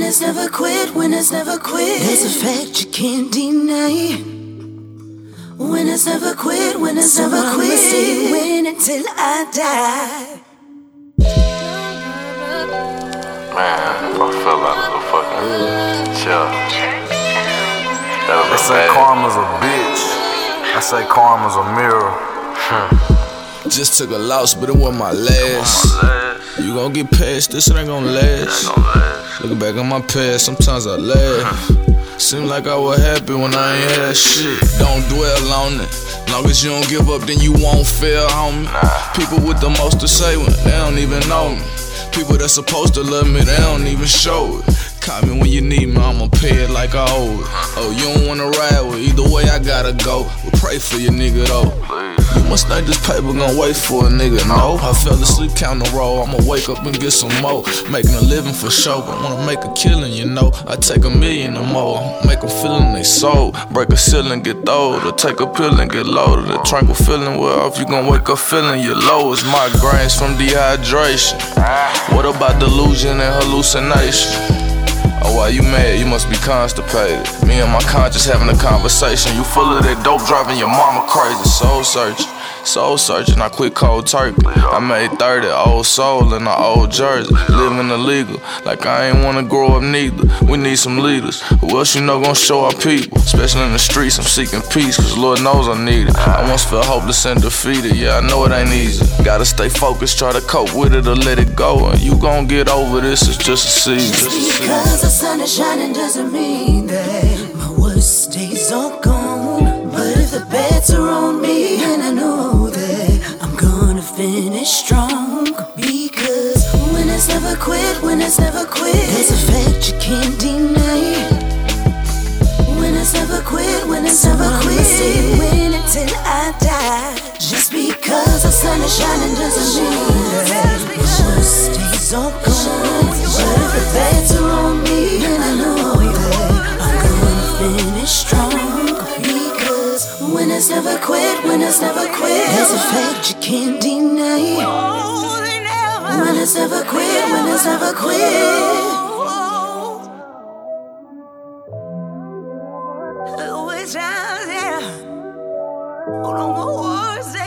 Winners never quit, winners never quit. There's a fact you can't deny. Winners never quit, winners never quit. I'ma stay winning till I die. Man, if I feel like a fucking chill. They say karma's a bitch. I say karma's a mirror. Just took a loss, but it wasn't my last. You gon' get past this, it ain't gon' last. Looking back on my past, sometimes I laugh. Seem like I was happy when I ain't had shit. Don't dwell on it. Long as you don't give up, then you won't fail, homie. People with the most to say when they don't even know me. People that's supposed to love me, they don't even show it. Call me when you need me, I'ma pay it like I owe it. Oh, you don't wanna ride with, either way I gotta go. We'll pray for your nigga though. You must think this paper gon' wait for a nigga, no. I fell asleep counting the roll, I'ma wake up and get some more. Making a living for sure, but wanna make a killing, you know. I take $1 million or more, make them feel in they soul. Break a ceiling, get old, or take a pill and get loaded. A tranquil feeling, well off, you gon' wake up feeling your low. It's migraines from dehydration. What about delusion and hallucination? Oh, why you mad? You must be constipated. Me and my conscience having a conversation. You full of that dope, driving your mama crazy. Soul searching, I quit cold turkey. I made 30, old soul in the old jersey. Living illegal, like I ain't wanna grow up neither. We need some leaders, who else you know gon' show our people? Especially in the streets, I'm seeking peace, cause Lord knows I need it. I once felt hopeless and defeated, yeah, I know it ain't easy. Gotta stay focused, try to cope with it or let it go. And you gon' get over this, it's just a season. Just because the sun is shining doesn't mean that my worst days are gone. But if the bets are on me, then I know that I'm gonna finish strong. Because winners never quit, winners never quit. There's a fact you can't deny. Winners never quit, winners never quit. I'ma stay winning till I die. Just because the sun is shining doesn't mean that my worst days are gone. But if the bets are on me, then I know that I'm gonna finish strong. Because winners never quit, winners never quit. There's a fact you can't deny. Winners never quit, winners never quit. Always out there. Oh, no more wars.